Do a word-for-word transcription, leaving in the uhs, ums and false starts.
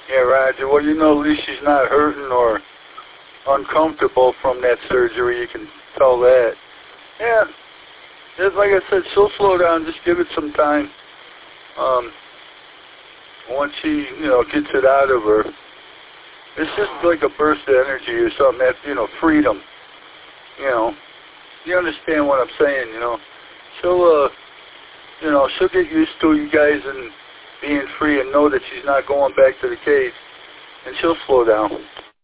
Yeah, Roger. Well, you know, at least she's not hurting or uncomfortable from that surgery. You can tell that. Yeah. Just like I said, she'll slow down. Just give it some time. Um, once she, you know, gets it out of her, it's just like a burst of energy or something. That, you know, freedom. You know, you understand what I'm saying? You know, she'll, uh, you know, she'll get used to you guys and being free and know that she's not going back to the cage, and she'll slow down.